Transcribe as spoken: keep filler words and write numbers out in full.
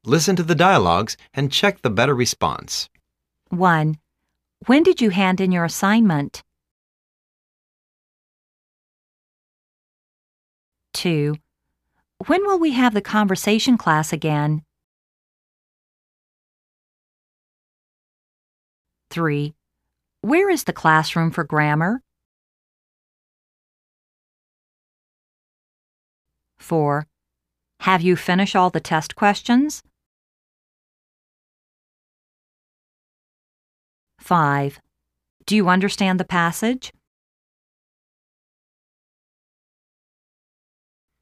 Listen to the dialogues and check the better response. one. When did you hand in your assignment? two. When will we have the conversation class again? three. Where is the classroom for grammar? four. Have you finished all the test questions? five. Do you understand the passage?